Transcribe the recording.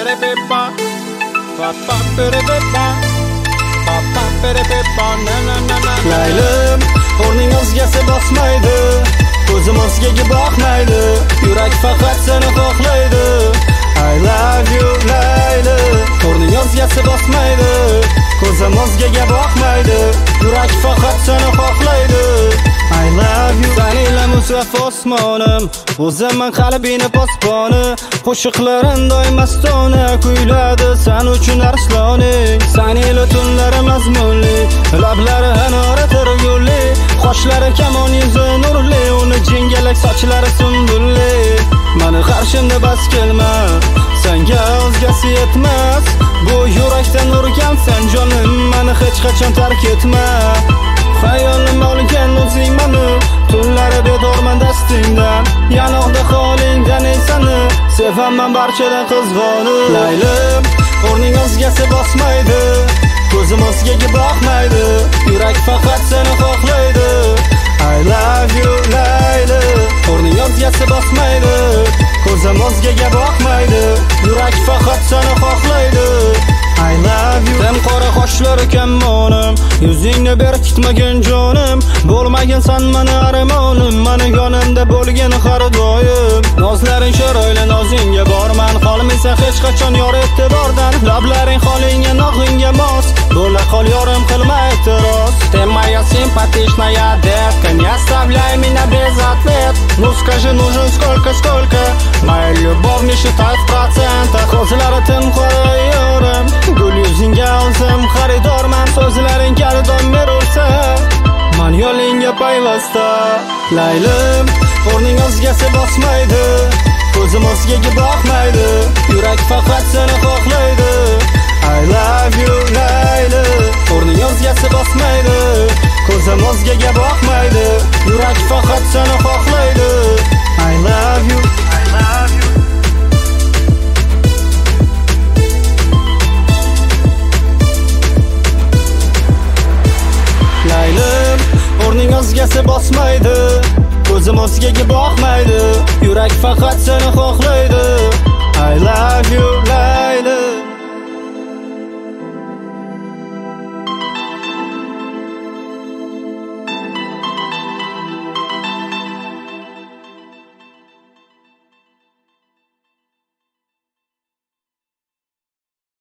Laylim, o'rning o'zgasi bosmaydi, ko'zim o'zgaga boqmaydi, yurak faqat seni xohlaydi. I love you Layli, o'rning o'zgasi bosmaydi, ko'zim o'zgaga boqmaydi, yurak faqat seni xohlaydi. I love you. Sanila musaf osmonim, o'zimman qalbini posboni, qo'shiqlarim doim mastona kuyladi sen uchun arsloning. Sanila tunlari mazmunli, lablari anora turgulli, qoshlari kamon yuzi nurli, uni jingalak sochlari sundulli. Mani qarshimda bas kelma, senga o'zgasi yetmas, bu yurakdan urgansan jonim, mani hech qachon tark etma. Xayolim olgan o'zing mani, tunlari bedorman dastingdan, yanoqda holingdan esani, sevaman barchadan qizg'oni. Laylim, o'rning o'zgasi bosmaydi, ko'zim o'zgaga boqmaydi, yurak faqat seni xohlaydi. I love you Layli, o'rning o'zgasi bosmaydi, ko'zim o'zgaga boqmaydi, yurak faqat seni xohlaydi. I love you. Tem qora qoshlari kammonim, yuzingni berkitmagin jonim, bo'lmagin san mani armonim, mani yonimda bo'lgin har doim. Nozlaring chiroyli, nozingga borman, qolmaysan hech qachon yor e'tibordan. Lablaring holingga, nog'ingga mos, bo'la qol yorim, qilma e'tiroz. Ты моя симпатичная детка, не оставляй меня без ответ. Ну скажи, нужен сколько, моя любовь не считай в процентах. Ko'zlari tim qora yorim, gul yuzingga olsam xaridorman, so'zlaring gardon berursa, man yo'lingga payvasta. Laylim, o'rning o'zgasi bosmaydi, ko'zim o'zgaga boqmaydi, yurak faqat seni xohlaydi. I love you Layli, o'rning o'zgasi bosmaydi, ko'zim o'zgaga boqmaydi, yurak faqat seni xohlaydi. I love you. Laylim, o'rning o'zgasi bosmaydi, ko'zim o'zgaga boqmaydi, yurak faqat seni xohlaydi. I love you.